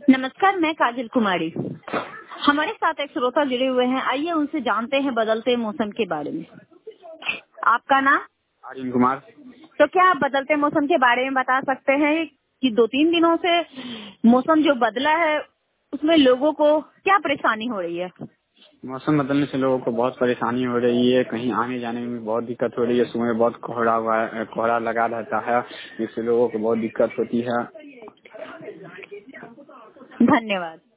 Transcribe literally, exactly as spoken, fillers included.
नमस्कार, मैं काजल कुमारी। हमारे साथ एक श्रोता जुड़े हुए हैं, आइए उनसे जानते हैं बदलते मौसम के बारे में। आपका नाम? अरुण कुमार। तो क्या आप बदलते मौसम के बारे में बता सकते हैं कि दो तीन दिनों से मौसम जो बदला है उसमें लोगों को क्या परेशानी हो रही है? मौसम बदलने से लोगों को बहुत परेशानी हो रही है, कहीं आने जाने में बहुत दिक्कत हो रही है। सुबह बहुत कोहरा हुआ है, कोहरा लगा रहता है, जिससे लोगों को बहुत दिक्कत होती है। धन्यवाद।